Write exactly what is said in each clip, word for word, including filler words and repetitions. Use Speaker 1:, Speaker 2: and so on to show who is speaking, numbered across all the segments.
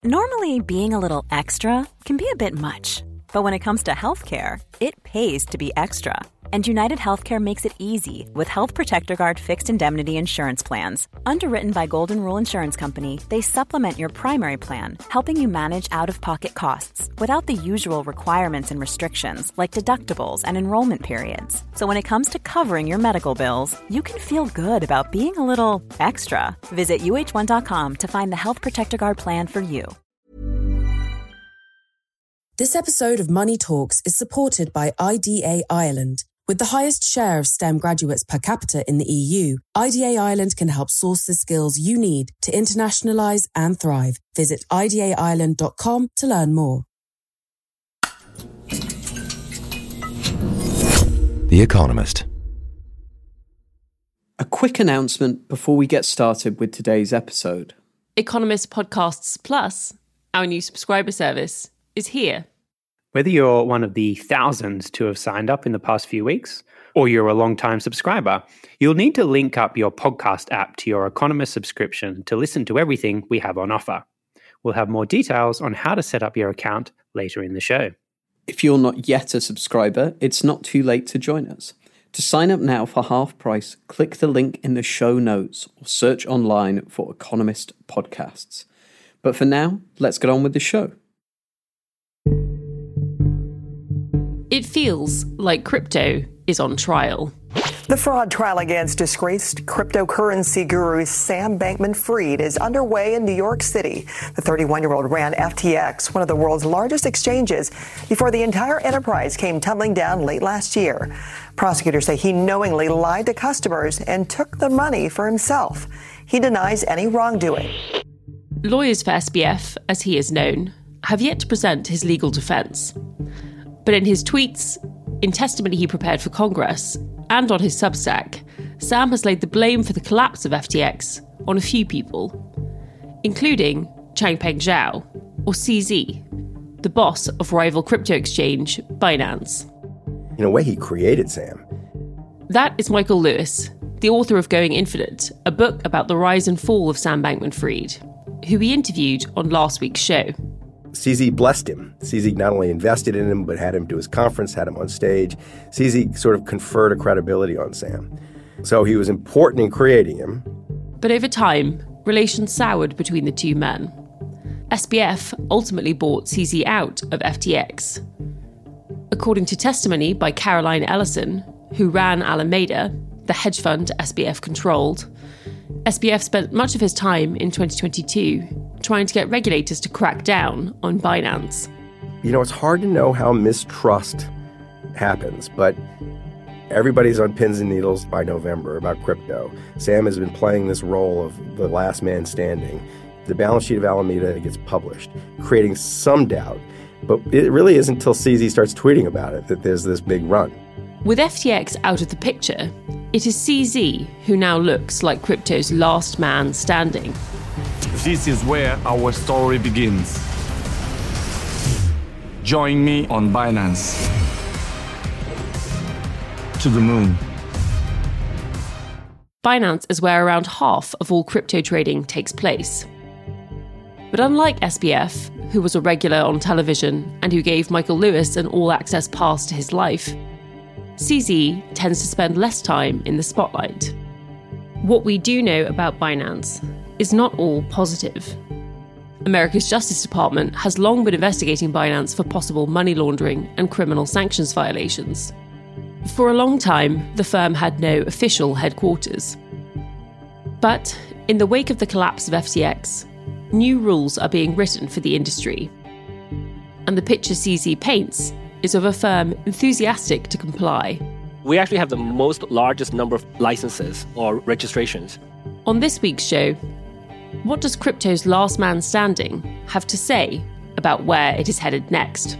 Speaker 1: Normally, being a little extra can be a bit much, but when it comes to healthcare, it pays to be extra. And United Healthcare makes it easy with Health Protector Guard fixed indemnity insurance plans. Underwritten by Golden Rule Insurance Company, they supplement your primary plan, helping you manage out-of-pocket costs without the usual requirements and restrictions like deductibles and enrollment periods. So when it comes to covering your medical bills, you can feel good about being a little extra. Visit U H one dot com to find the Health Protector Guard plan for you.
Speaker 2: This episode of Money Talks is supported by I D A Ireland. With the highest share of STEM graduates per capita in the E U, I D A Ireland can help source the skills you need to internationalise and thrive. Visit I D A ireland dot com to learn more.
Speaker 3: The Economist.
Speaker 4: A quick announcement before we get started with today's episode.
Speaker 5: Economist Podcasts Plus, our new subscriber service, is here.
Speaker 6: Whether you're one of the thousands to have signed up in the past few weeks, or you're a long-time subscriber, you'll need to link up your podcast app to your Economist subscription to listen to everything we have on offer. We'll have more details on how to set up your account later in the show.
Speaker 4: If you're not yet a subscriber, it's not too late to join us. To sign up now for half price, click the link in the show notes or search online for Economist Podcasts. But for now, let's get on with the show.
Speaker 5: It feels like crypto is on trial.
Speaker 7: The fraud trial against disgraced cryptocurrency guru Sam Bankman-Fried is underway in New York City. The thirty-one-year-old ran F T X, one of the world's largest exchanges, before the entire enterprise came tumbling down late last year. Prosecutors say he knowingly lied to customers and took the money for himself. He denies any wrongdoing.
Speaker 5: Lawyers for S B F, as he is known, have yet to present his legal defence. But in his tweets, in testimony he prepared for Congress, and on his Substack, Sam has laid the blame for the collapse of F T X on a few people, including Changpeng Zhao, or C Z, the boss of rival crypto exchange Binance.
Speaker 8: In a way, he created Sam.
Speaker 5: That is Michael Lewis, the author of Going Infinite, a book about the rise and fall of Sam Bankman-Fried, who we interviewed on last week's show.
Speaker 8: C Z blessed him. C Z not only invested in him, but had him to his conference, had him on stage. C Z sort of conferred a credibility on Sam. So he was important in creating him.
Speaker 5: But over time, relations soured between the two men. S B F ultimately bought C Z out of F T X. According to testimony by Caroline Ellison, who ran Alameda, the hedge fund S B F controlled, S B F spent much of his time in twenty twenty-two trying to get regulators to crack down on Binance.
Speaker 8: You know, it's hard to know how mistrust happens, but everybody's on pins and needles by November about crypto. Sam has been playing this role of the last man standing. The balance sheet of Alameda gets published, creating some doubt. But it really isn't until C Z starts tweeting about it that there's this big run.
Speaker 5: With F T X out of the picture, it is C Z who now looks like crypto's last man standing.
Speaker 9: This is where our story begins. Join me on Binance. To the moon.
Speaker 5: Binance is where around half of all crypto trading takes place. But unlike S B F, who was a regular on television and who gave Michael Lewis an all-access pass to his life, C Z tends to spend less time in the spotlight. What we do know about Binance is not all positive. America's Justice Department has long been investigating Binance for possible money laundering and criminal sanctions violations. For a long time, the firm had no official headquarters. But in the wake of the collapse of F T X, new rules are being written for the industry. And the picture C Z paints is of a firm enthusiastic to comply.
Speaker 10: We actually have the most largest number of licenses or registrations.
Speaker 5: On this week's show, what does crypto's last man standing have to say about where it is headed next?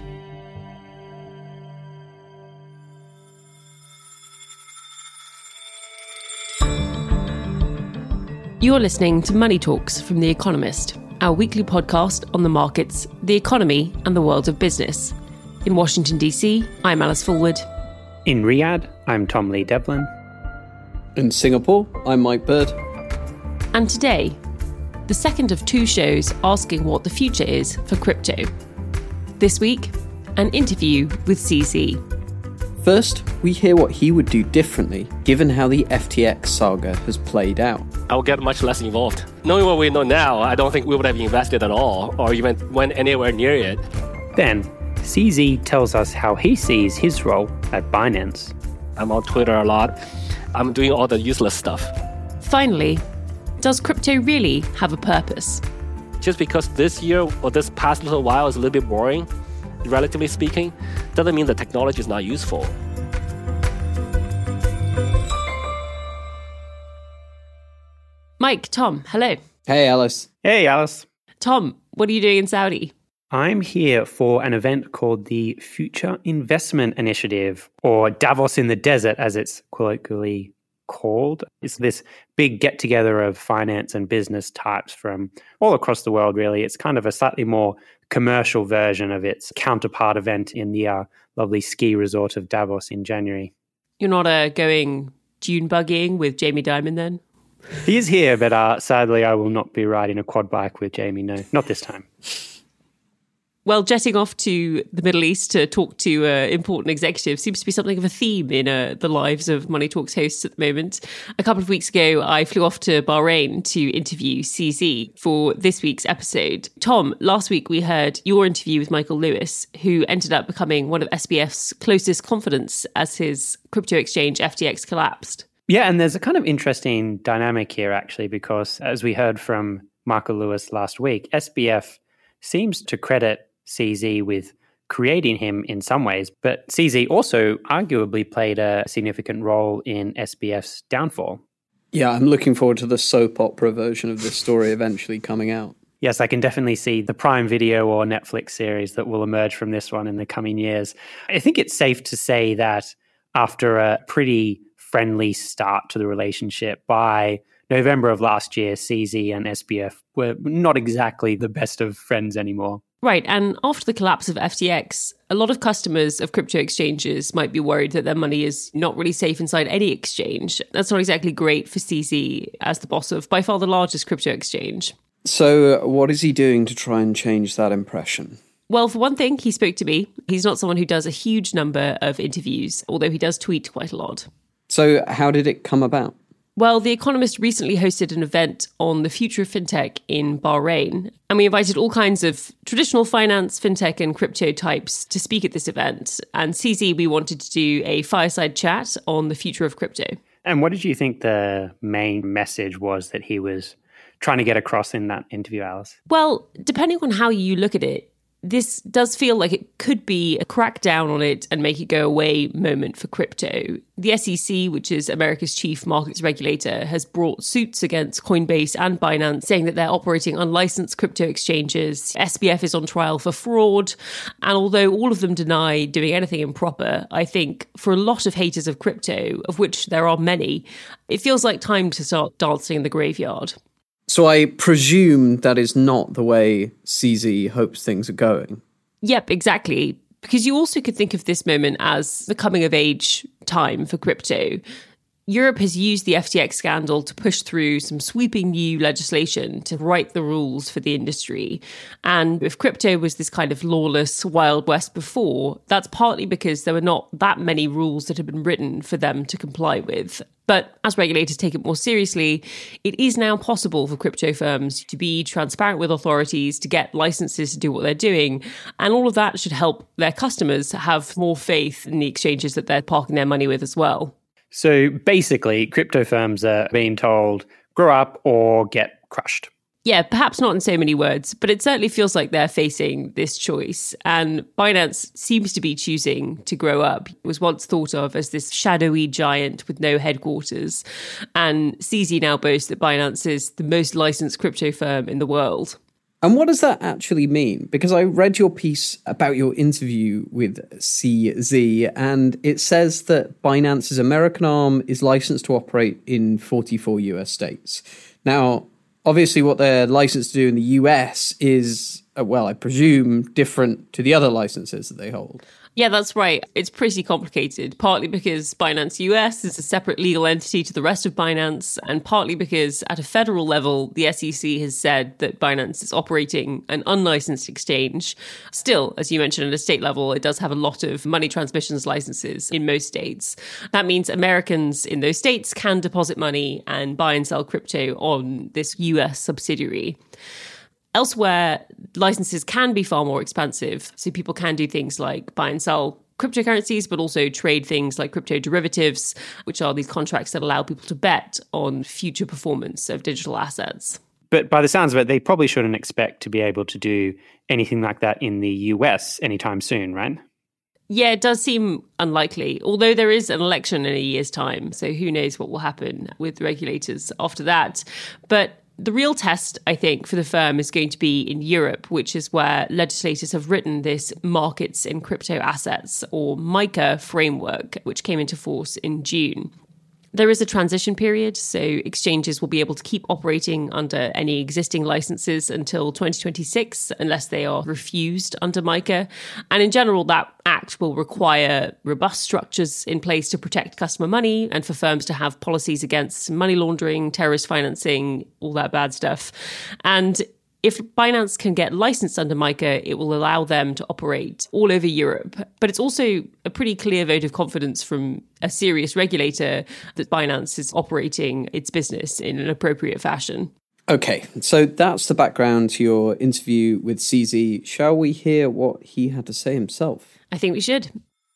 Speaker 5: You're listening to Money Talks from The Economist, our weekly podcast on the markets, the economy, and the world of business. In Washington, D C, I'm Alice Fulwood.
Speaker 6: In Riyadh, I'm Tom Lee Devlin.
Speaker 4: In Singapore, I'm Mike Bird.
Speaker 5: And today, the second of two shows asking what the future is for crypto. This week, an interview with C Z.
Speaker 4: First, we hear what he would do differently, given how the F T X saga has played out.
Speaker 10: I'll get much less involved. Knowing what we know now, I don't think we would have invested at all, or even went anywhere near it.
Speaker 6: Then, C Z tells us how he sees his role at Binance.
Speaker 10: I'm on Twitter a lot. I'm doing all the useless stuff.
Speaker 5: Finally, does crypto really have a purpose?
Speaker 10: Just because this year or this past little while is a little bit boring, relatively speaking, doesn't mean the technology is not useful.
Speaker 5: Mike, Tom, hello.
Speaker 4: Hey, Alice.
Speaker 6: Hey, Alice.
Speaker 5: Tom, what are you doing in Saudi?
Speaker 6: I'm here for an event called the Future Investment Initiative, or Davos in the Desert, as it's colloquially called. It's this big get-together of finance and business types from all across the world, really. It's kind of a slightly more commercial version of its counterpart event in the uh, lovely ski resort of Davos in January.
Speaker 5: You're not uh, going dune buggying with Jamie Dimon then?
Speaker 6: He is here, but uh, sadly I will not be riding a quad bike with Jamie, no, not this time.
Speaker 5: Well, jetting off to the Middle East to talk to uh, important executives seems to be something of a theme in uh, the lives of Money Talks hosts at the moment. A couple of weeks ago, I flew off to Bahrain to interview C Z for this week's episode. Tom, last week we heard your interview with Michael Lewis, who ended up becoming one of S B F's closest confidants as his crypto exchange F T X collapsed.
Speaker 6: Yeah, and there's a kind of interesting dynamic here, actually, because as we heard from Michael Lewis last week, S B F seems to credit C Z with creating him in some ways, but C Z also arguably played a significant role in S B F's downfall.
Speaker 4: Yeah, I'm looking forward to the soap opera version of this story eventually coming out.
Speaker 6: Yes, I can definitely see the Prime Video or Netflix series that will emerge from this one in the coming years. I think it's safe to say that after a pretty friendly start to the relationship, by November of last year, C Z and S B F were not exactly the best of friends anymore.
Speaker 5: Right, and after the collapse of F T X, a lot of customers of crypto exchanges might be worried that their money is not really safe inside any exchange. That's not exactly great for C Z as the boss of by far the largest crypto exchange.
Speaker 4: So what is he doing to try and change that impression?
Speaker 5: Well, for one thing, he spoke to me. He's not someone who does a huge number of interviews, although he does tweet quite a lot.
Speaker 4: So how did it come about?
Speaker 5: Well, The Economist recently hosted an event on the future of fintech in Bahrain, and we invited all kinds of traditional finance, fintech and crypto types to speak at this event. And C Z, we wanted to do a fireside chat on the future of crypto.
Speaker 6: And what did you think the main message was that he was trying to get across in that interview, Alice?
Speaker 5: Well, depending on how you look at it, this does feel like it could be a crackdown on it and make it go away moment for crypto. The S E C, which is America's chief markets regulator, has brought suits against Coinbase and Binance, saying that they're operating unlicensed crypto exchanges. S B F is on trial for fraud. And although all of them deny doing anything improper, I think for a lot of haters of crypto, of which there are many, it feels like time to start dancing in the graveyard.
Speaker 4: So I presume that is not the way C Z hopes things are going.
Speaker 5: Yep, exactly. Because you also could think of this moment as the coming of age time for crypto. Europe has used the F T X scandal to push through some sweeping new legislation to write the rules for the industry. And if crypto was this kind of lawless Wild West before, that's partly because there were not that many rules that had been written for them to comply with. But as regulators take it more seriously, it is now possible for crypto firms to be transparent with authorities, to get licenses to do what they're doing. And all of that should help their customers have more faith in the exchanges that they're parking their money with as well.
Speaker 6: So basically, crypto firms are being told, grow up or get crushed.
Speaker 5: Yeah, perhaps not in so many words, but it certainly feels like they're facing this choice. And Binance seems to be choosing to grow up. It was once thought of as this shadowy giant with no headquarters. And C Z now boasts that Binance is the most licensed crypto firm in the world.
Speaker 4: And what does that actually mean? Because I read your piece about your interview with C Z, and it says that Binance's American arm is licensed to operate in forty-four U S states. Now, obviously what they're licensed to do in the U S is uh, well, I presume, different to the other licenses that they hold.
Speaker 5: Yeah, that's right. It's pretty complicated, partly because Binance U S is a separate legal entity to the rest of Binance, and partly because at a federal level, the S E C has said that Binance is operating an unlicensed exchange. Still, as you mentioned, at a state level, it does have a lot of money transmissions licenses in most states. That means Americans in those states can deposit money and buy and sell crypto on this U S subsidiary. Elsewhere, licenses can be far more expansive. So people can do things like buy and sell cryptocurrencies, but also trade things like crypto derivatives, which are these contracts that allow people to bet on future performance of digital assets.
Speaker 6: But by the sounds of it, they probably shouldn't expect to be able to do anything like that in the U S anytime soon, right?
Speaker 5: Yeah, it does seem unlikely, although there is an election in a year's time. So who knows what will happen with regulators after that. But the real test, I think, for the firm is going to be in Europe, which is where legislators have written this Markets in Crypto Assets, or MiCA framework, which came into force in June. There is a transition period, so exchanges will be able to keep operating under any existing licenses until twenty twenty-six, unless they are refused under MiCA. And in general, that act will require robust structures in place to protect customer money and for firms to have policies against money laundering, terrorist financing, all that bad stuff. And if Binance can get licensed under MiCA, it will allow them to operate all over Europe. But it's also a pretty clear vote of confidence from a serious regulator that Binance is operating its business in an appropriate fashion.
Speaker 4: Okay, so that's the background to your interview with C Z. Shall we hear what he had to say himself?
Speaker 5: I think we should.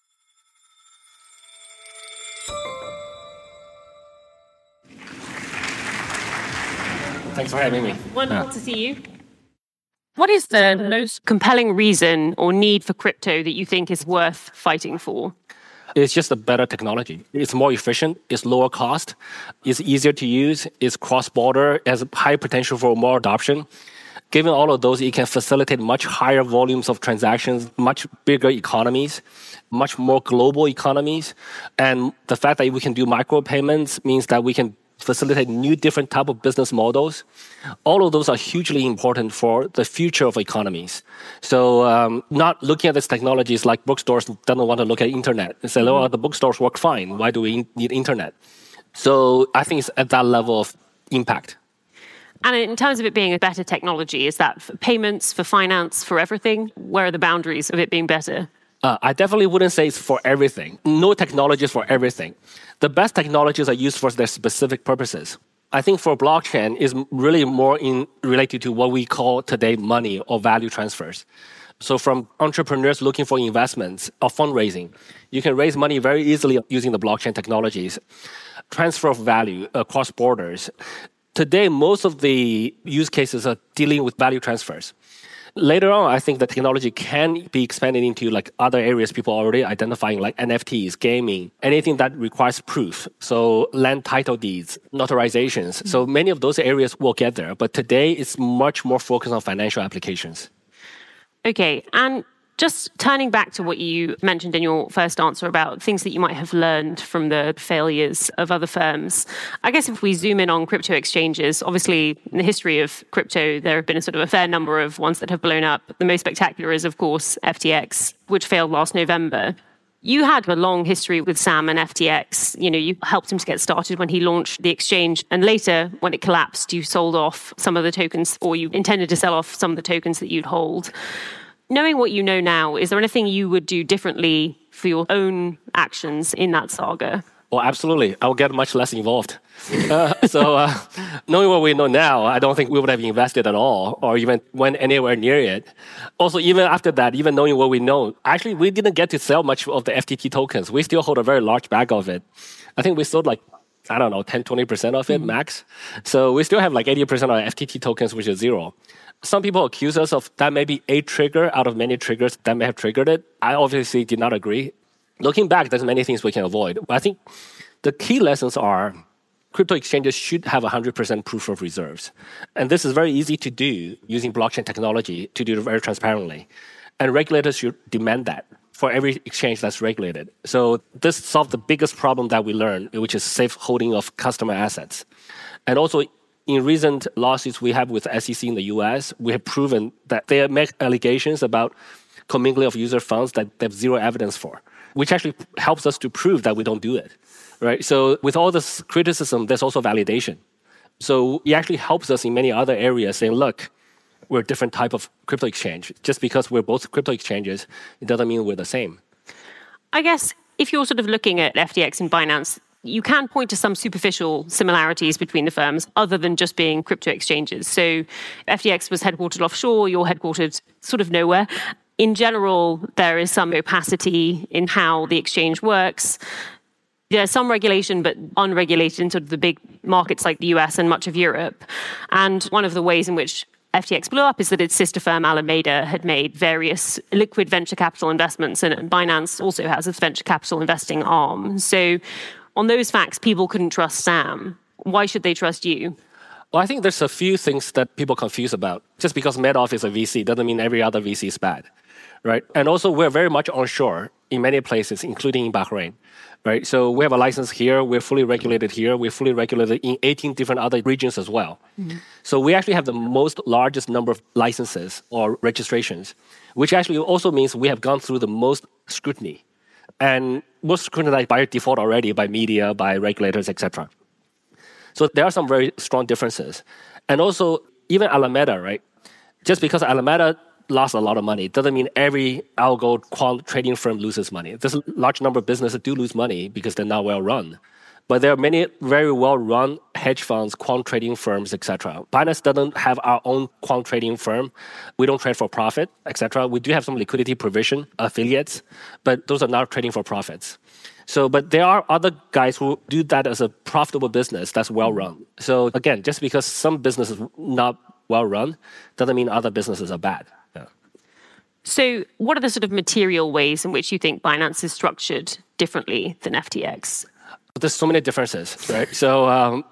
Speaker 10: Thanks for having me.
Speaker 5: Wonderful yeah. to see you. What is the most compelling reason or need for crypto that you think is worth fighting for?
Speaker 10: It's just a better technology. It's more efficient, it's lower cost, it's easier to use, it's cross-border, it has high potential for more adoption. Given all of those, it can facilitate much higher volumes of transactions, much bigger economies, much more global economies. And the fact that we can do micropayments means that we can facilitate new different type of business models. All of those are hugely important for the future of economies. So um, not looking at these technologies like bookstores don't want to look at internet and say, oh, the bookstores work fine. Why do we need internet? So I think it's at that level of impact.
Speaker 5: And in terms of it being a better technology, is that for payments, for finance, for everything? Where are the boundaries of it being better?
Speaker 10: Uh, I definitely wouldn't say it's for everything. No technology is for everything. The best technologies are used for their specific purposes. I think for blockchain is really more in related to what we call today money or value transfers. So from entrepreneurs looking for investments or fundraising, you can raise money very easily using the blockchain technologies. Transfer of value across borders. Today, most of the use cases are dealing with value transfers. Later on, I think the technology can be expanded into like other areas people are already identifying, like N F Ts, gaming, anything that requires proof. So land title deeds, notarizations. Mm-hmm. So many of those areas will get there. But today, it's much more focused on financial applications.
Speaker 5: Okay, and just turning back to what you mentioned in your first answer about things that you might have learned from the failures of other firms. I guess if we zoom in on crypto exchanges, obviously in the history of crypto, there have been a sort of a fair number of ones that have blown up. The most spectacular is, of course, F T X, which failed last November. You had a long history with Sam and F T X. You know, you helped him to get started when he launched the exchange. And later, when it collapsed, you sold off some of the tokens, or you intended to sell off some of the tokens that you'd hold. Knowing what you know now, is there anything you would do differently for your own actions in that saga?
Speaker 10: Well, absolutely. I will get much less involved. Uh, so uh, knowing what we know now, I don't think we would have invested at all or even went anywhere near it. Also, even after that, even knowing what we know, actually, we didn't get to sell much of the F T T tokens. We still hold a very large bag of it. I think we sold like, I don't know, ten, twenty percent of it mm-hmm. max. So we still have like eighty percent of F T T tokens, which is zero. Some people accuse us of that may be a trigger out of many triggers that may have triggered it. I obviously did not agree. Looking back, there's many things we can avoid. But I think the key lessons are crypto exchanges should have one hundred percent proof of reserves. And this is very easy to do using blockchain technology to do it very transparently. And regulators should demand that for every exchange that's regulated. So this solved the biggest problem that we learned, which is safe holding of customer assets. And also in recent lawsuits we have with the S E C in the U S, we have proven that they make allegations about commingling of user funds that they have zero evidence for, which actually helps us to prove that we don't do it, right? So with all this criticism, there's also validation. So it actually helps us in many other areas saying, look, we're a different type of crypto exchange. Just because we're both crypto exchanges, it doesn't mean we're the same.
Speaker 5: I guess if you're sort of looking at F T X and Binance, you can point to some superficial similarities between the firms other than just being crypto exchanges. So F T X was headquartered offshore, you're headquartered sort of nowhere. In general, there is some opacity in how the exchange works. There's some regulation, but unregulated in sort of the big markets like the U S and much of Europe. And one of the ways in which F T X blew up is that its sister firm Alameda had made various liquid venture capital investments, and Binance also has its venture capital investing arm. So on those facts, people couldn't trust Sam. Why should they trust you?
Speaker 10: Well, I think there's a few things that people confuse about. Just because Madoff is a V C doesn't mean every other V C is bad, right? And also, we're very much onshore in many places, including in Bahrain, right? So we have a license here. We're fully regulated here. We're fully regulated in eighteen different other regions as well. Mm-hmm. So we actually have the most largest number of licenses or registrations, which actually also means we have gone through the most scrutiny. And most scrutinized by default already by media, by regulators, et cetera. So there are some very strong differences. And also, even Alameda, right? Just because Alameda lost a lot of money doesn't mean every algo quant trading firm loses money. There's a large number of businesses that do lose money because they're not well run. But there are many very well-run hedge funds, quant trading firms, et cetera. Binance doesn't have our own quant trading firm. We don't trade for profit, et cetera. We do have some liquidity provision affiliates, but those are not trading for profits. So, but there are other guys who do that as a profitable business that's well-run. So again, just because some business is not well-run doesn't mean other businesses are bad. Yeah.
Speaker 5: So what are the sort of material ways in which you think Binance is structured differently than F T X?
Speaker 10: There's so many differences, right? So um,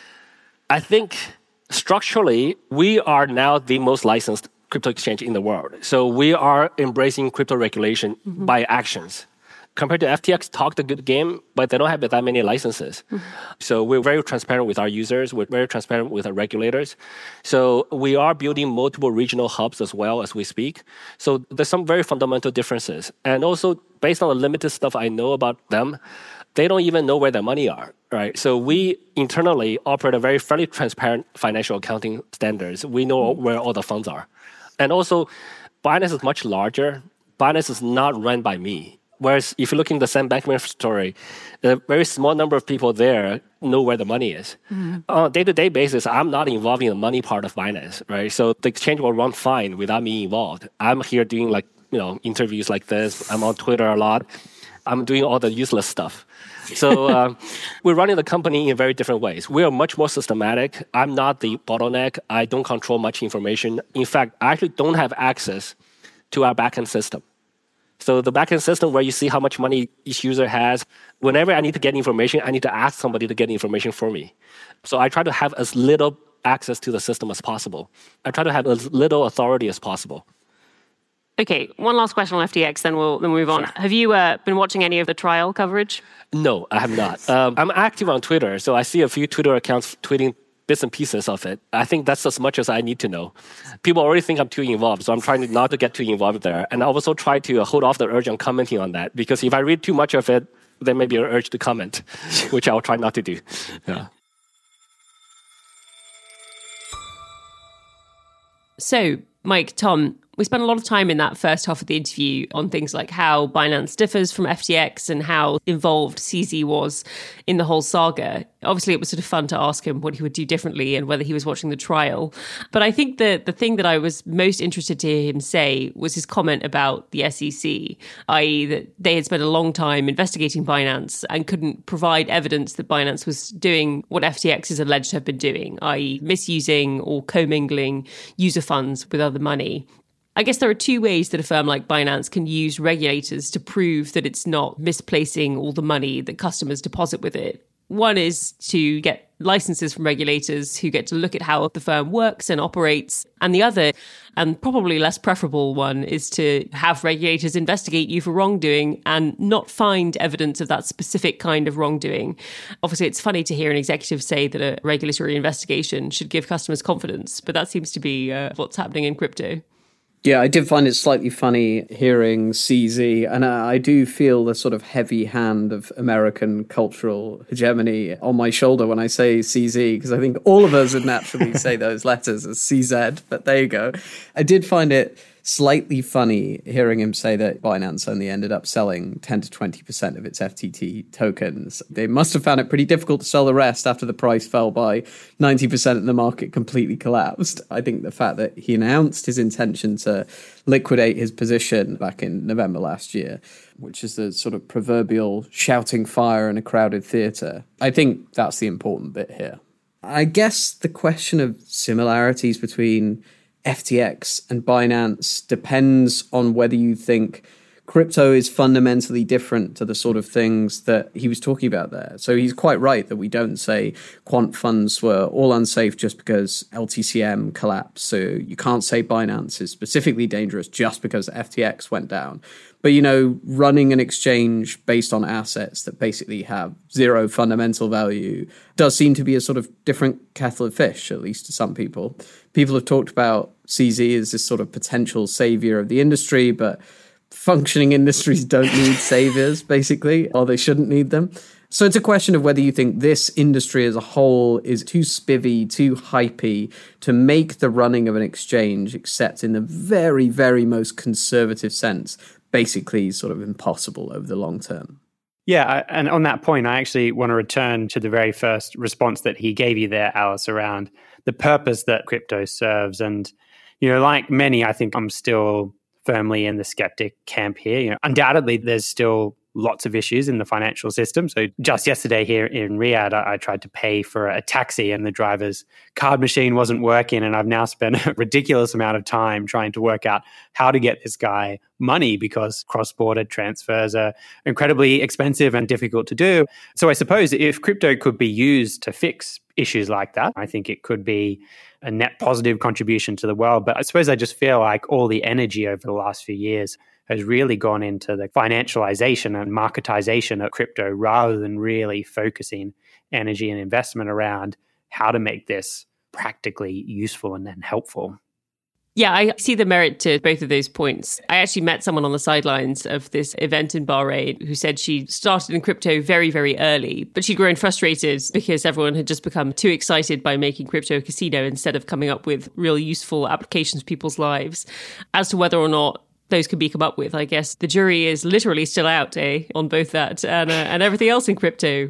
Speaker 10: I think structurally, we are now the most licensed crypto exchange in the world. So we are embracing crypto regulation mm-hmm. by actions. Compared to F T X, talk the good game, but they don't have that many licenses. Mm-hmm. So we're very transparent with our users. We're very transparent with our regulators. So we are building multiple regional hubs as well as we speak. So there's some very fundamental differences. And also, based on the limited stuff I know about them, they don't even know where their money are, right? So we internally operate a very fairly transparent financial accounting standards. We know where all the funds are. And also, Binance is much larger. Binance is not run by me. Whereas if you look in the Sam Bankman story, a very small number of people there know where the money is. Mm-hmm. On a day-to-day basis, I'm not involved in the money part of Binance, right? So the exchange will run fine without me involved. I'm here doing like, you know, interviews like this. I'm on Twitter a lot. I'm doing all the useless stuff. So um, we're running the company in very different ways. We are much more systematic. I'm not the bottleneck. I don't control much information. In fact, I actually don't have access to our backend system. So the backend system where you see how much money each user has, whenever I need to get information, I need to ask somebody to get information for me. So I try to have as little access to the system as possible. I try to have as little authority as possible.
Speaker 5: Okay, one last question on F T X, then we'll, then we'll move on. Sure. Have you uh, been watching any of the trial coverage?
Speaker 10: No, I have not. Um, I'm active on Twitter, so I see a few Twitter accounts tweeting bits and pieces of it. I think that's as much as I need to know. People already think I'm too involved, so I'm trying to not to get too involved there. And I also try to hold off the urge on commenting on that, because if I read too much of it, there may be an urge to comment, which I'll try not to do. Yeah.
Speaker 5: So, Mike, Tom, we spent a lot of time in that first half of the interview on things like how Binance differs from F T X and how involved C Z was in the whole saga. Obviously, it was sort of fun to ask him what he would do differently and whether he was watching the trial. But I think that the thing that I was most interested to hear him say was his comment about the S E C, that is that they had spent a long time investigating Binance and couldn't provide evidence that Binance was doing what F T X is alleged to have been doing, that is misusing or commingling user funds with other money. I guess there are two ways that a firm like Binance can use regulators to prove that it's not misplacing all the money that customers deposit with it. One is to get licenses from regulators who get to look at how the firm works and operates. And the other, and probably less preferable one, is to have regulators investigate you for wrongdoing and not find evidence of that specific kind of wrongdoing. Obviously, it's funny to hear an executive say that a regulatory investigation should give customers confidence, but that seems to be uh, what's happening in crypto.
Speaker 4: Yeah, I did find it slightly funny hearing C Z, and I do feel the sort of heavy hand of American cultural hegemony on my shoulder when I say C Z, because I think all of us would naturally say those letters as C Z, but there you go. I did find it slightly funny hearing him say that Binance only ended up selling ten to twenty percent of its F T T tokens. They must have found it pretty difficult to sell the rest after the price fell by ninety percent and the market completely collapsed. I think the fact that he announced his intention to liquidate his position back in November last year, which is the sort of proverbial shouting fire in a crowded theatre, I think that's the important bit here. I guess the question of similarities between F T X and Binance depends on whether you think crypto is fundamentally different to the sort of things that he was talking about there. So he's quite right that we don't say quant funds were all unsafe just because L T C M collapsed. So you can't say Binance is specifically dangerous just because F T X went down. But, you know, running an exchange based on assets that basically have zero fundamental value does seem to be a sort of different kettle of fish, at least to some people. People have talked about C Z as this sort of potential savior of the industry, but functioning industries don't need saviors, basically, or they shouldn't need them. So it's a question of whether you think this industry as a whole is too spivvy, too hypey to make the running of an exchange, except in the very, very most conservative sense, basically sort of impossible over the long term.
Speaker 6: Yeah, and on that point, I actually want to return to the very first response that he gave you there, Alice, around the purpose that crypto serves. And, you know, like many, I think I'm still firmly in the skeptic camp here. You know, undoubtedly, there's still lots of issues in the financial system. So just yesterday here in Riyadh, I, I tried to pay for a taxi and the driver's card machine wasn't working. And I've now spent a ridiculous amount of time trying to work out how to get this guy money because cross-border transfers are incredibly expensive and difficult to do. So I suppose if crypto could be used to fix issues like that, I think it could be a net positive contribution to the world. But I suppose I just feel like all the energy over the last few years has really gone into the financialization and marketization of crypto rather than really focusing energy and investment around how to make this practically useful and then helpful.
Speaker 5: Yeah, I see the merit to both of those points. I actually met someone on the sidelines of this event in Bahrain who said she started in crypto very, very early, but she'd grown frustrated because everyone had just become too excited by making crypto a casino instead of coming up with real useful applications to people's lives. As to whether or not those could be come up with, I guess the jury is literally still out, eh, on both that and, uh, and everything else in crypto.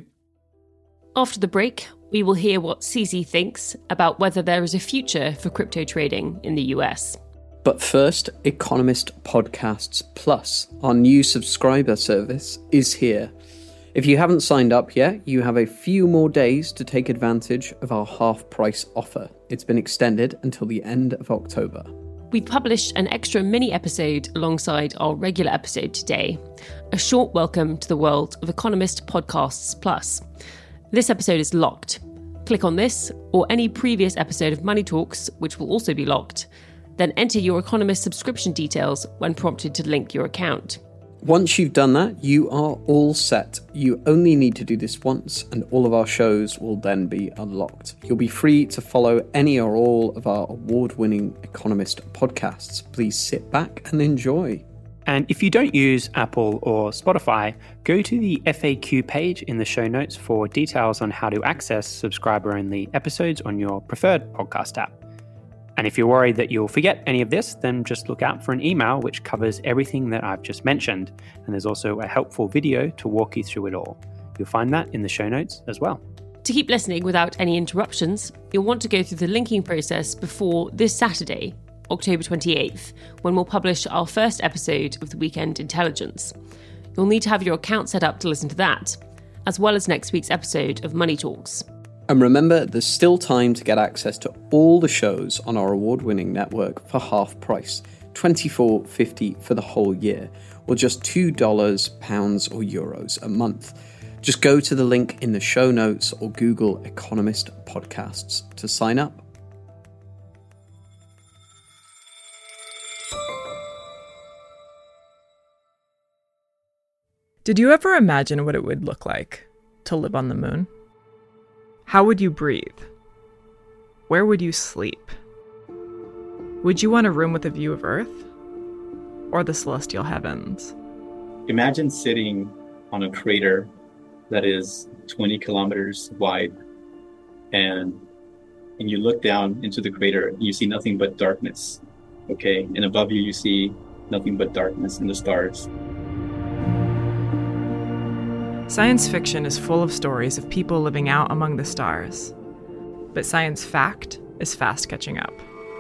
Speaker 5: After the break, we will hear what C Z thinks about whether there is a future for crypto trading in the U S.
Speaker 4: But first, Economist Podcasts Plus, our new subscriber service, is here. If you haven't signed up yet, you have a few more days to take advantage of our half-price offer. It's been extended until the end of October.
Speaker 5: We've published an extra mini episode alongside our regular episode today, a short welcome to the world of Economist Podcasts Plus. This episode is locked. Click on this or any previous episode of Money Talks, which will also be locked. Then enter your Economist subscription details when prompted to link your account.
Speaker 4: Once you've done that, you are all set. You only need to do this once, and all of our shows will then be unlocked. You'll be free to follow any or all of our award-winning Economist podcasts. Please sit back and enjoy.
Speaker 6: And if you don't use Apple or Spotify, go to the F A Q page in the show notes for details on how to access subscriber-only episodes on your preferred podcast app. And if you're worried that you'll forget any of this, then just look out for an email which covers everything that I've just mentioned. And there's also a helpful video to walk you through it all. You'll find that in the show notes as well.
Speaker 5: To keep listening without any interruptions, you'll want to go through the linking process before this Saturday, October twenty-eighth, when we'll publish our first episode of The Weekend Intelligence. You'll need to have your account set up to listen to that, as well as next week's episode of Money Talks.
Speaker 4: And remember, there's still time to get access to all the shows on our award-winning network for half price, twenty-four dollars and fifty cents for the whole year, or just two dollars, pounds or euros a month. Just go to the link in the show notes or Google Economist Podcasts to sign up.
Speaker 3: Did you ever imagine what it would look like to live on the moon? How would you breathe? Where would you sleep? Would you want a room with a view of Earth or the celestial heavens?
Speaker 11: Imagine sitting on a crater that is twenty kilometers wide, and and you look down into the crater and you see nothing but darkness, okay? And above you, you see nothing but darkness and the stars.
Speaker 3: Science fiction is full of stories of people living out among the stars, but science fact is fast catching up.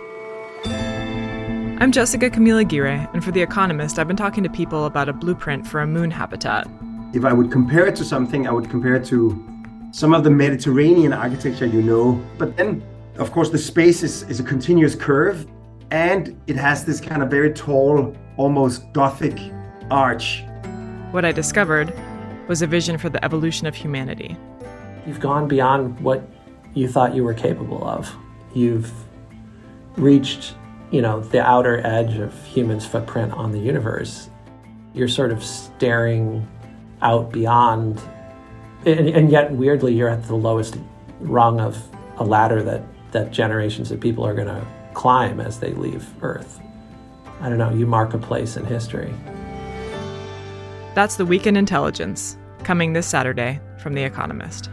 Speaker 3: I'm Jessica Camila Aguirre, and for The Economist, I've been talking to people about a blueprint for a moon habitat.
Speaker 12: If I would compare it to something, I would compare it to some of the Mediterranean architecture you know. But then, of course, the space is, is a continuous curve, and it has this kind of very tall, almost Gothic arch.
Speaker 3: What I discovered was a vision for the evolution of humanity.
Speaker 13: You've gone beyond what you thought you were capable of. You've reached, you know, the outer edge of humans' footprint on the universe. You're sort of staring out beyond, and, and yet weirdly, you're at the lowest rung of a ladder that, that generations of people are going to climb as they leave Earth. I don't know, you mark a place in history.
Speaker 3: That's The Week in Intelligence, coming this Saturday from The Economist.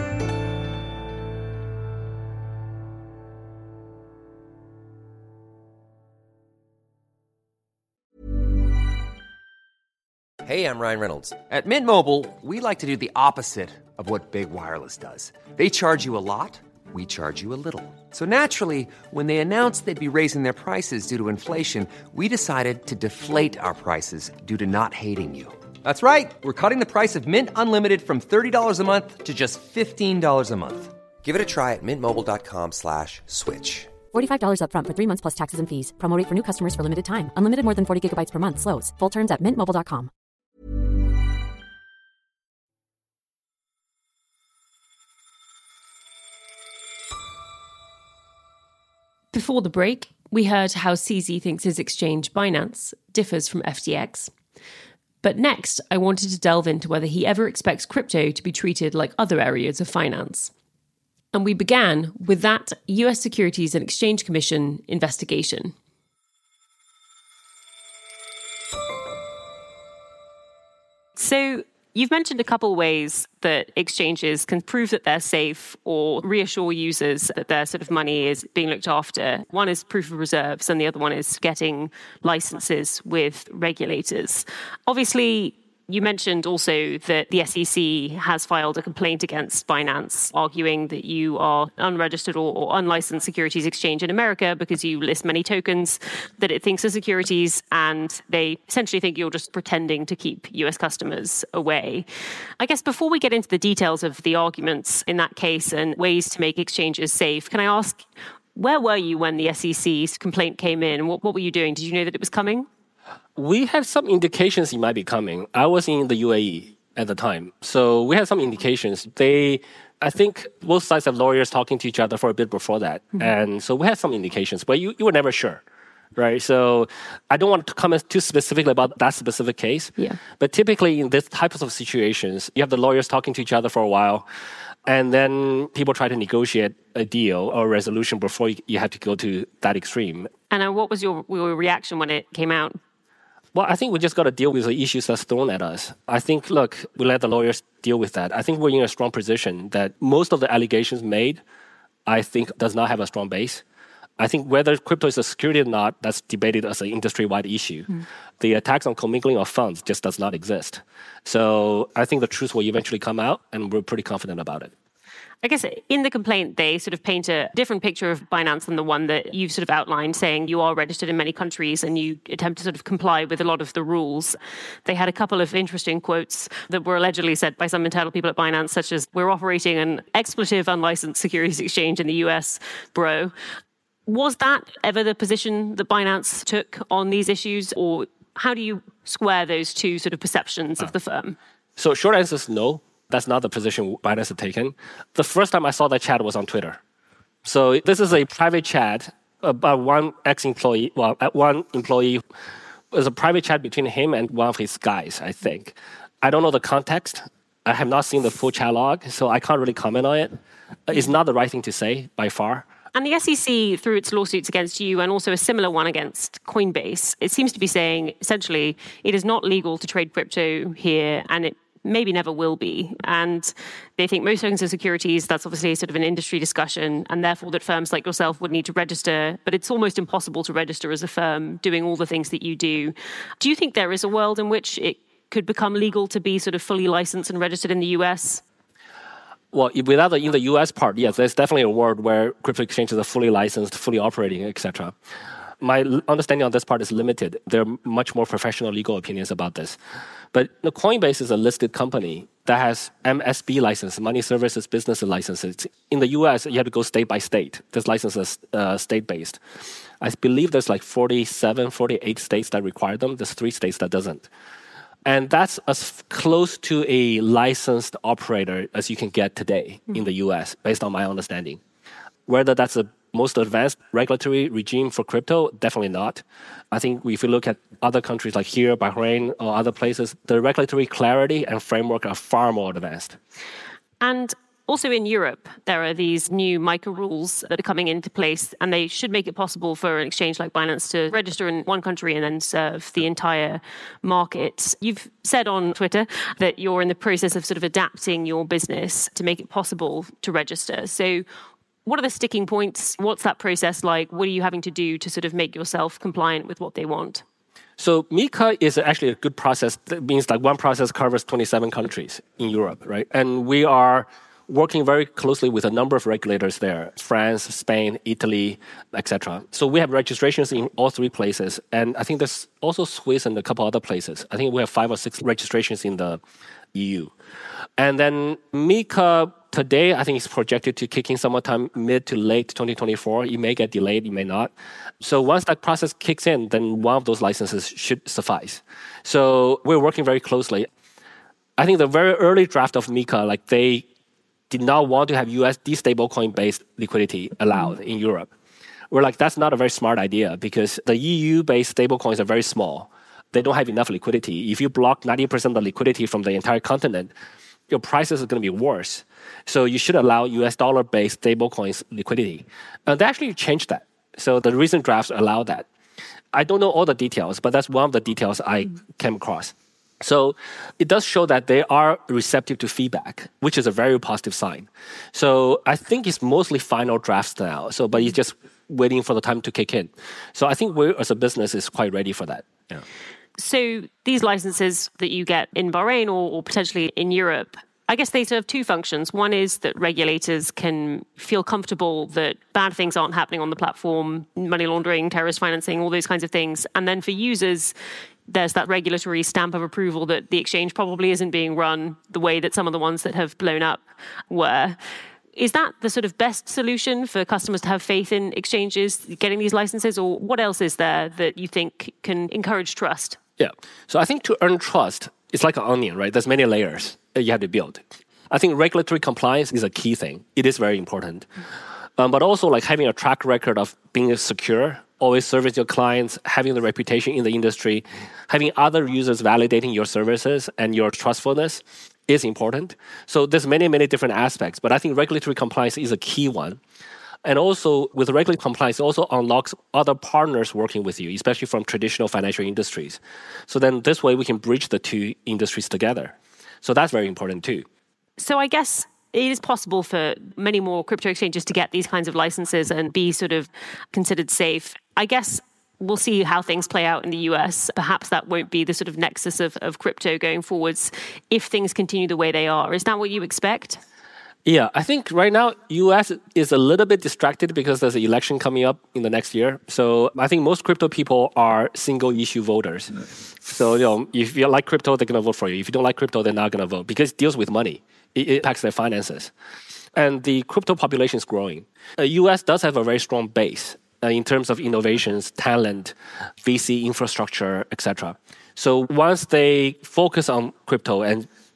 Speaker 14: Hey, I'm Ryan Reynolds. At Mint Mobile, we like to do the opposite of what Big Wireless does. They charge you a lot, we charge you a little. So naturally, when they announced they'd be raising their prices due to inflation, we decided to deflate our prices due to not hating you. That's right. We're cutting the price of Mint Unlimited from thirty dollars a month to just fifteen dollars a month. Give it a try at mintmobile.com slash switch.
Speaker 15: forty-five dollars up front for three months plus taxes and fees. Promo rate for new customers for limited time. Unlimited more than forty gigabytes per month. Slows full terms at mint mobile dot com.
Speaker 5: Before the break, we heard how C Z thinks his exchange Binance differs from F T X. But next, I wanted to delve into whether he ever expects crypto to be treated like other areas of finance. And we began with that U S Securities and Exchange Commission investigation.
Speaker 16: So you've mentioned a couple ways that exchanges can prove that they're safe or reassure users that their sort of money is being looked after. One is proof of reserves, and the other one is getting licenses with regulators. Obviously, you mentioned also that the S E C has filed a complaint against Binance, arguing that you are unregistered or, or unlicensed securities exchange in America because you list many tokens that it thinks are securities, and they essentially think you're just pretending to keep U S customers away. I guess before we get into the details of the arguments in that case and ways to make exchanges safe, can I ask, where were you when the S E C's complaint came in? What, what were you doing? Did you know that it was coming?
Speaker 10: We have some indications it might be coming. I was in the U A E at the time, so we had some indications. They, I think both sides have lawyers talking to each other for a bit before that. Mm-hmm. And so we had some indications, but you, you were never sure, right? So I don't want to comment too specifically about that specific case.
Speaker 16: Yeah.
Speaker 10: But typically in this types of situations, you have the lawyers talking to each other for a while, and then people try to negotiate a deal or a resolution before you, you have to go to that extreme.
Speaker 16: And uh, what was your, your reaction when it came out?
Speaker 10: Well, I think we just got to deal with the issues that's thrown at us. I think, look, we let the lawyers deal with that. I think we're in a strong position that most of the allegations made, I think, does not have a strong base. I think whether crypto is a security or not, that's debated as an industry-wide issue. Mm. The attacks on commingling of funds just does not exist. So I think the truth will eventually come out, and we're pretty confident about it.
Speaker 16: I guess in the complaint, they sort of paint a different picture of Binance than the one that you've sort of outlined, saying you are registered in many countries and you attempt to sort of comply with a lot of the rules. They had a couple of interesting quotes that were allegedly said by some internal people at Binance, such as, "We're operating an expletive unlicensed securities exchange in the U S, bro." Was that ever the position that Binance took on these issues, or how do you square those two sort of perceptions of the firm?
Speaker 10: So short answer is no. That's not the position Binance has taken. The first time I saw that chat was on Twitter. So this is a private chat about one ex-employee, well, one employee. It was a private chat between him and one of his guys, I think. I don't know the context. I have not seen the full chat log, so I can't really comment on it. It's not the right thing to say by far.
Speaker 16: And the S E C, through its lawsuits against you and also a similar one against Coinbase, it seems to be saying, essentially, it is not legal to trade crypto here, and it maybe never will be. And they think most tokens are securities. That's obviously sort of an industry discussion, and therefore that firms like yourself would need to register. But it's almost impossible to register as a firm doing all the things that you do. Do you think there is a world in which it could become legal to be sort of fully licensed and registered in the U S?
Speaker 10: Well, without the in the U S part, yes, there's definitely a world where crypto exchanges are fully licensed, fully operating, et cetera. My understanding on this part is limited. There are much more professional legal opinions about this. But the Coinbase is a listed company that has M S B license, Money Services Business licenses. In the U S, you have to go state by state. This license is uh, state-based. I believe there's like forty-seven, forty-eight states that require them. There's three states that doesn't. And that's as close to a licensed operator as you can get today mm-hmm. in the U S, based on my understanding. Whether that's the most advanced regulatory regime for crypto, definitely not. I think if you look at other countries like here, Bahrain, or other places, the regulatory clarity and framework are far more advanced.
Speaker 16: And also in Europe, there are these new MiCA rules that are coming into place, and they should make it possible for an exchange like Binance to register in one country and then serve the entire market. You've said on Twitter that you're in the process of sort of adapting your business to make it possible to register. So what are the sticking points? What's that process like? What are you having to do to sort of make yourself compliant with what they want?
Speaker 10: So MiCA is actually a good process. That means like one process covers twenty-seven countries in Europe, right? And we are working very closely with a number of regulators there, France, Spain, Italy, et cetera. So we have registrations in all three places. And I think there's also Swiss and a couple other places. I think we have five or six registrations in the E U. And then MiCA today, I think it's projected to kick in sometime mid to late twenty twenty-four. It may get delayed, it may not. So once that process kicks in, then one of those licenses should suffice. So we're working very closely. I think the very early draft of MiCA, like they did not want to have U S D stablecoin-based liquidity allowed in Europe. We're like, that's not a very smart idea because the E U-based stablecoins are very small. They don't have enough liquidity. If you block ninety percent of the liquidity from the entire continent, your prices are going to be worse. So you should allow U S dollar-based stablecoins liquidity. And they actually changed that. So the recent drafts allow that. I don't know all the details, but that's one of the details I came across. So it does show that they are receptive to feedback, which is a very positive sign. So I think it's mostly final drafts now. So, but it's just waiting for the time to kick in. So I think we as a business is quite ready for that. Yeah.
Speaker 16: So these licenses that you get in Bahrain or, or potentially in Europe, I guess they serve two functions. One is that regulators can feel comfortable that bad things aren't happening on the platform, money laundering, terrorist financing, all those kinds of things. And then for users, there's that regulatory stamp of approval that the exchange probably isn't being run the way that some of the ones that have blown up were. Is that the sort of best solution for customers to have faith in exchanges getting these licenses, or what else is there that you think can encourage trust?
Speaker 10: Yeah. So I think to earn trust, it's like an onion, right? There's many layers that you have to build. I think regulatory compliance is a key thing. It is very important. Um, but also like having a track record of being secure, always serving your clients, having the reputation in the industry, having other users validating your services and your trustfulness is important. So there's many, many different aspects, but I think regulatory compliance is a key one. And also with regulatory compliance, it also unlocks other partners working with you, especially from traditional financial industries. So then this way we can bridge the two industries together. So that's very important too.
Speaker 16: So I guess it is possible for many more crypto exchanges to get these kinds of licenses and be sort of considered safe. I guess we'll see how things play out in the U S. Perhaps that won't be the sort of nexus of, of crypto going forwards if things continue the way they are. Is that what you expect?
Speaker 10: Yeah, I think right now U S is a little bit distracted because there's an election coming up in the next year. So I think most crypto people are single issue voters. So you know, if you like crypto, they're going to vote for you. If you don't like crypto, they're not going to vote because it deals with money. It impacts their finances. And the crypto population is growing. The U S does have a very strong base uh, in terms of innovations, talent, V C infrastructure, et cetera. So once they focus on crypto and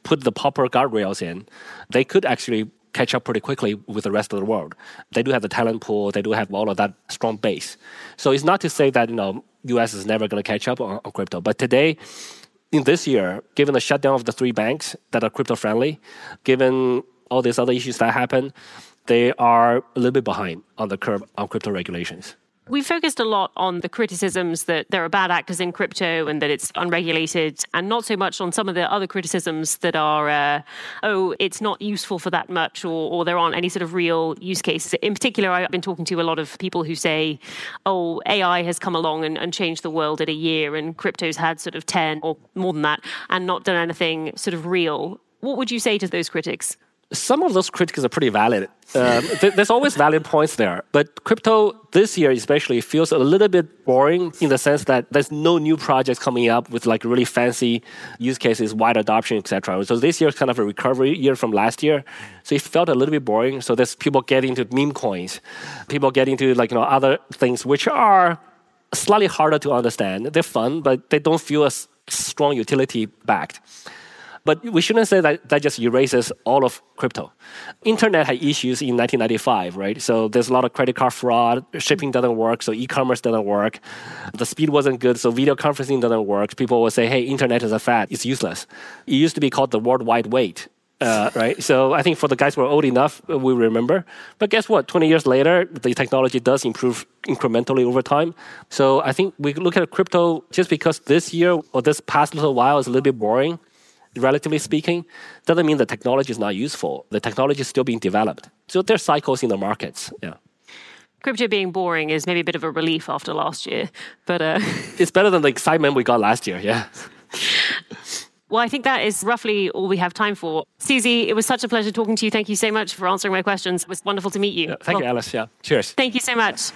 Speaker 10: put the proper guardrails in, they could actually catch up pretty quickly with the rest of the world. They do have the talent pool. They do have all of that strong base. So it's not to say that, you know, U S is never going to catch up on, on crypto. But today, in this year, given the shutdown of the three banks that are crypto-friendly, given all these other issues that happen, they are a little bit behind on the curve on crypto regulations.
Speaker 16: We focused a lot on the criticisms that there are bad actors in crypto and that it's unregulated, and not so much on some of the other criticisms that are, uh, oh, it's not useful for that much, or, or there aren't any sort of real use cases. In particular, I've been talking to a lot of people who say, oh, A I has come along and, and changed the world in a year, and crypto's had sort of ten or more than that, and not done anything sort of real. What would you say to those critics?
Speaker 10: Some of those critics are pretty valid. Um, th- there's always valid points there. But crypto this year especially feels a little bit boring in the sense that there's no new projects coming up with like really fancy use cases, wide adoption, et cetera. So this year is kind of a recovery year from last year. So it felt a little bit boring. So there's people getting into meme coins. People getting into like, you know, other things which are slightly harder to understand. They're fun, but they don't feel as strong utility backed. But we shouldn't say that that just erases all of crypto. Internet had issues in nineteen ninety-five, right? So there's a lot of credit card fraud, shipping doesn't work, so e-commerce doesn't work. The speed wasn't good, so video conferencing doesn't work. People will say, hey, internet is a fad, it's useless. It used to be called the World Wide Web, uh, right? So I think for the guys who are old enough, we remember. But guess what? twenty years later, the technology does improve incrementally over time. So I think we look at crypto just because this year or this past little while is a little bit boring, relatively speaking, doesn't mean the technology is not useful. The technology is still being developed. So there's cycles in the markets. Yeah.
Speaker 16: Crypto being boring is maybe a bit of a relief after last year, but uh...
Speaker 10: it's better than the excitement we got last year. Yeah.
Speaker 16: Well, I think that is roughly all we have time for. Susie, it was such a pleasure talking to you. Thank you so much for answering my questions. It was wonderful to meet you.
Speaker 10: Yeah, thank well, you, Alice. Yeah. Cheers.
Speaker 16: Thank you so much.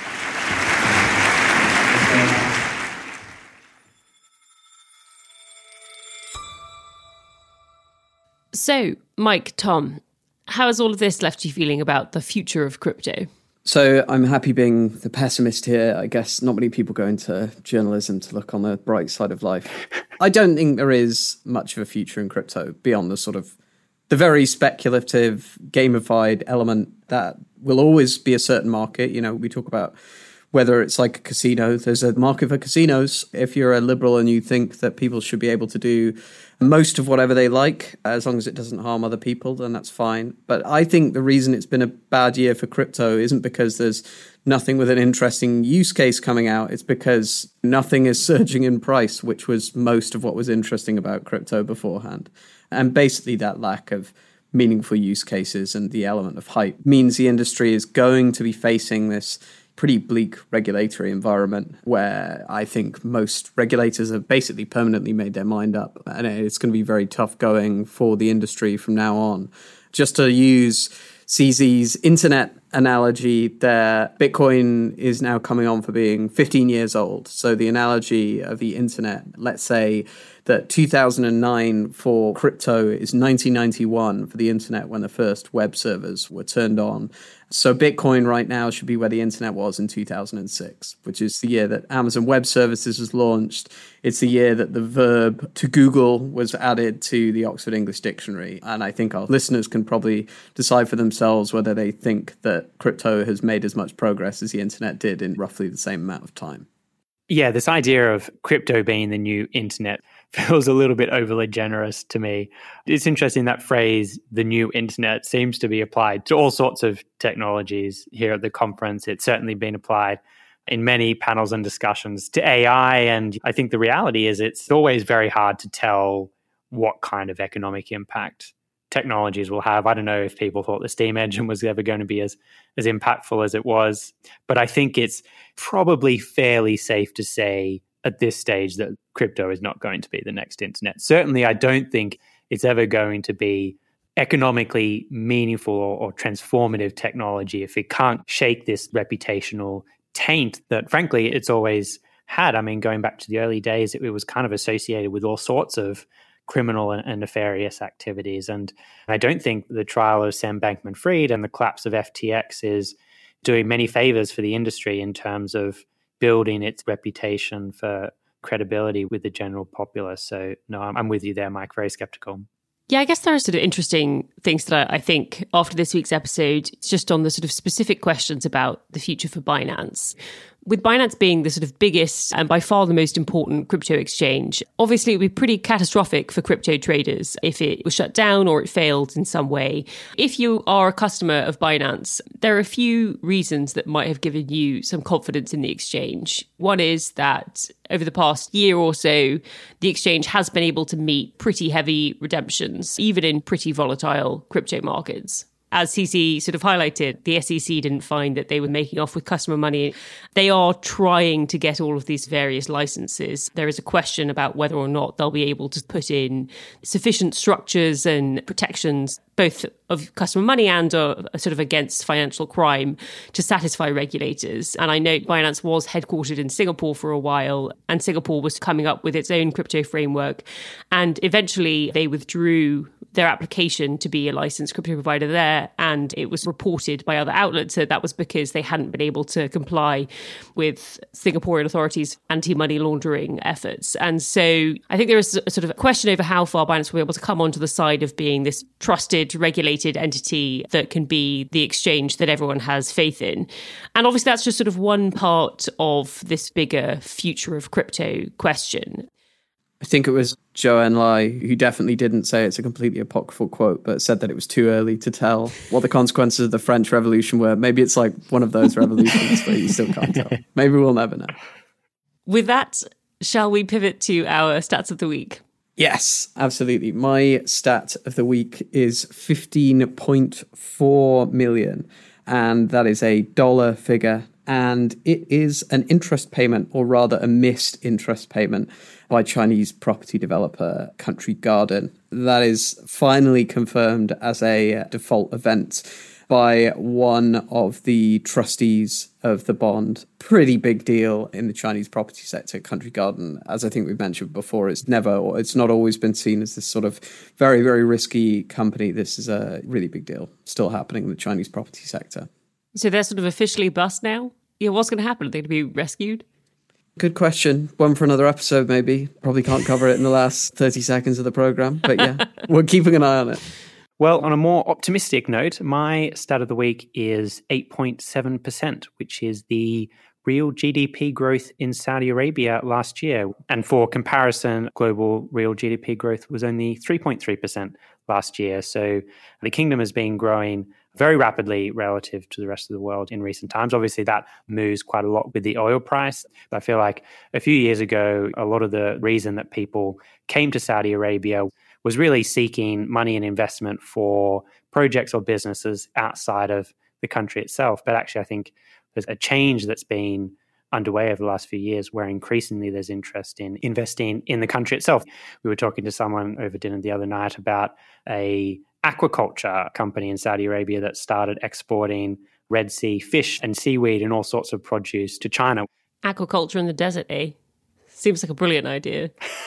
Speaker 16: So, Mike, Tom, how has all of this left you feeling about the future of crypto?
Speaker 4: So I'm happy being the pessimist here. I guess not many people go into journalism to look on the bright side of life. I don't think there is much of a future in crypto beyond the sort of the very speculative, gamified element that will always be a certain market. You know, we talk about whether it's like a casino. There's a market for casinos. If you're a liberal and you think that people should be able to do most of whatever they like, as long as it doesn't harm other people, then that's fine. But I think the reason it's been a bad year for crypto isn't because there's nothing with an interesting use case coming out. It's because nothing is surging in price, which was most of what was interesting about crypto beforehand. And basically that lack of meaningful use cases and the element of hype means the industry is going to be facing this pretty bleak regulatory environment where I think most regulators have basically permanently made their mind up, and it's going to be very tough going for the industry from now on. Just to use C Z's internet analogy there, Bitcoin is now coming on for being fifteen years old. So the analogy of the internet, let's say that two thousand nine for crypto is nineteen ninety-one for the internet when the first web servers were turned on. So Bitcoin right now should be where the internet was in two thousand six, which is the year that Amazon Web Services was launched. It's the year that the verb to Google was added to the Oxford English Dictionary. And I think our listeners can probably decide for themselves whether they think that crypto has made as much progress as the internet did in roughly the same amount of time.
Speaker 6: Yeah, this idea of crypto being the new internet feels a little bit overly generous to me. It's interesting that phrase, the new internet, seems to be applied to all sorts of technologies here at the conference. It's certainly been applied in many panels and discussions to A I. And I think the reality is it's always very hard to tell what kind of economic impact technologies will have. I don't know if people thought the steam engine was ever going to be as, as impactful as it was, but I think it's probably fairly safe to say at this stage that crypto is not going to be the next internet. Certainly, I don't think it's ever going to be economically meaningful or, or transformative technology if it can't shake this reputational taint that, frankly, it's always had. I mean, going back to the early days, it, it was kind of associated with all sorts of criminal and, and nefarious activities. And I don't think the trial of Sam Bankman-Fried and the collapse of F T X is doing many favors for the industry in terms of building its reputation for credibility with the general populace. So no, I'm, I'm with you there, Mike, very skeptical.
Speaker 5: Yeah, I guess there are sort of interesting things that I, I think after this week's episode, it's just on the sort of specific questions about the future for Binance. With Binance being the sort of biggest and by far the most important crypto exchange, obviously it would be pretty catastrophic for crypto traders if it was shut down or it failed in some way. If you are a customer of Binance, there are a few reasons that might have given you some confidence in the exchange. One is that over the past year or so, the exchange has been able to meet pretty heavy redemptions, even in pretty volatile crypto markets. As C C sort of highlighted, the S E C didn't find that they were making off with customer money. They are trying to get all of these various licenses. There is a question about whether or not they'll be able to put in sufficient structures and protections, both of customer money and uh, sort of against financial crime, to satisfy regulators. And I know Binance was headquartered in Singapore for a while, and Singapore was coming up with its own crypto framework. And eventually they withdrew their application to be a licensed crypto provider there. And it was reported by other outlets that that was because they hadn't been able to comply with Singaporean authorities' anti-money laundering efforts. And so I think there is a sort of a question over how far Binance will be able to come onto the side of being this trusted, regulated entity that can be the exchange that everyone has faith in. And obviously that's just sort of one part of this bigger future of crypto question.
Speaker 4: I think it was Joanne Lai who definitely didn't say it's a completely apocryphal quote, but said that it was too early to tell what the consequences of the French Revolution were. Maybe it's like one of those revolutions where you still can't tell. Maybe we'll never know.
Speaker 5: With that, shall we pivot to our stats of the week?
Speaker 4: Yes, absolutely. My stat of the week is fifteen point four million, and that is a dollar figure. And it is an interest payment, or rather a missed interest payment, by Chinese property developer Country Garden. That is finally confirmed as a default event by one of the trustees of the bond. Pretty big deal in the Chinese property sector. Country Garden, as I think we've mentioned before, it's never, or it's not always been seen as this sort of very, very risky company. This is a really big deal still happening in the Chinese property sector.
Speaker 5: So they're sort of officially bust now? Yeah, what's going to happen? Are they going to be rescued?
Speaker 4: Good question. One for another episode, maybe. Probably can't cover it in the last thirty seconds of the programme. But yeah, we're keeping an eye on it.
Speaker 6: Well, on a more optimistic note, my stat of the week is eight point seven percent, which is the real G D P growth in Saudi Arabia last year. And for comparison, global real G D P growth was only three point three percent last year. So the kingdom has been growing very rapidly relative to the rest of the world in recent times. Obviously, that moves quite a lot with the oil price. I feel like a few years ago, a lot of the reason that people came to Saudi Arabia was really seeking money and investment for projects or businesses outside of the country itself. But actually, I think there's a change that's been underway over the last few years where increasingly there's interest in investing in the country itself. We were talking to someone over dinner the other night about a aquaculture company in Saudi Arabia that started exporting Red Sea fish and seaweed and all sorts of produce to China.
Speaker 5: Aquaculture in the desert, eh? Seems like a brilliant idea.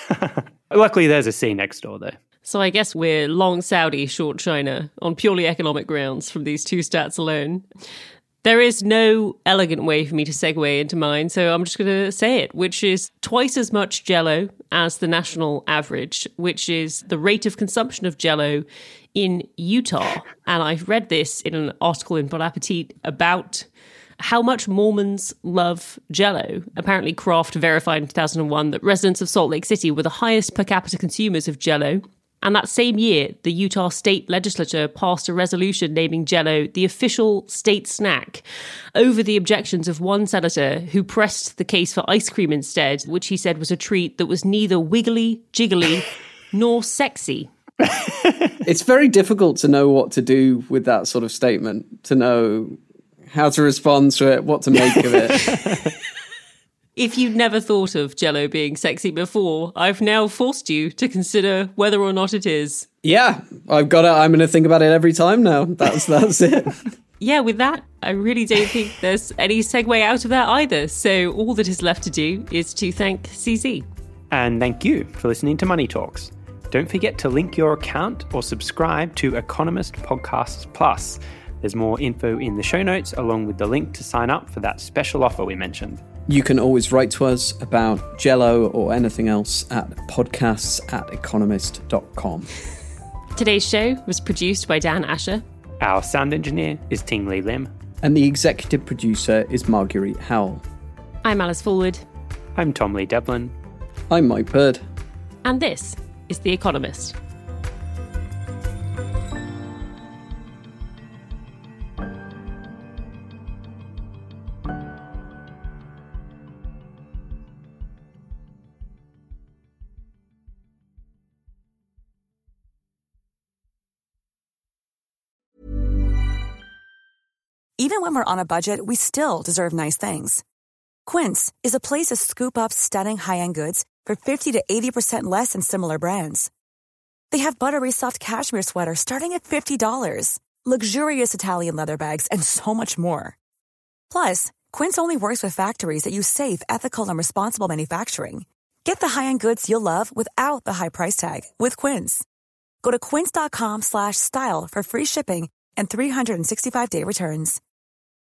Speaker 6: Luckily, there's a sea next door, though.
Speaker 5: So I guess we're long Saudi, short China, on purely economic grounds from these two stats alone. There is no elegant way for me to segue into mine, so I'm just going to say it, which is twice as much Jell-O as the national average, which is the rate of consumption of Jell-O in Utah. And I've read this in an article in Bon Appetit about how much Mormons love Jell-O. Apparently, Kraft verified in two thousand one that residents of Salt Lake City were the highest per capita consumers of Jell-O. And that same year, the Utah state legislature passed a resolution naming Jell-O the official state snack over the objections of one senator who pressed the case for ice cream instead, which he said was a treat that was neither wiggly, jiggly, nor sexy.
Speaker 4: It's very difficult to know what to do with that sort of statement, to know how to respond to it, what to make of it.
Speaker 5: If you'd never thought of Jell-O being sexy before, I've now forced you to consider whether or not it is.
Speaker 4: Yeah, I've got it. I'm going to think about it every time now. That's that's it.
Speaker 5: Yeah, with that, I really don't think there's any segue out of that either. So all that is left to do is to thank C Z.
Speaker 6: And thank you for listening to Money Talks. Don't forget to link your account or subscribe to Economist Podcasts Plus. There's more info in the show notes, along with the link to sign up for that special offer we mentioned.
Speaker 4: You can always write to us about Jell-O or anything else at podcasts at economist dot com.
Speaker 5: Today's show was produced by Dan Asher.
Speaker 6: Our sound engineer is Ting Lee Lim.
Speaker 4: And the executive producer is Marguerite Howell.
Speaker 5: I'm Alice Forward.
Speaker 6: I'm Tom Lee Devlin.
Speaker 4: I'm Mike Bird.
Speaker 5: And this is The Economist.
Speaker 17: Even when we're on a budget, we still deserve nice things. Quince is a place to scoop up stunning high-end goods for fifty to eighty percent less than similar brands. They have buttery soft cashmere sweaters starting at fifty dollars, luxurious Italian leather bags, and so much more. Plus, Quince only works with factories that use safe, ethical, and responsible manufacturing. Get the high-end goods you'll love without the high price tag with Quince. Go to quince.com slash style for free shipping and three sixty-five day returns.